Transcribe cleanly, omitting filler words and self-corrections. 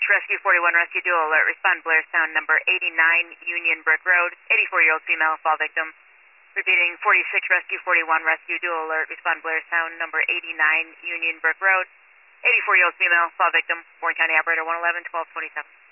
Rescue 41, Rescue Dual Alert. Respond Blairstown, number 89 Union Brick Road. 84-year-old female, fall victim. Repeating, 46 Rescue 41, Rescue Dual Alert. Respond Blairstown, number 89 Union Brick Road. 84-year-old female, fall victim. Warren County Operator 111, 1227.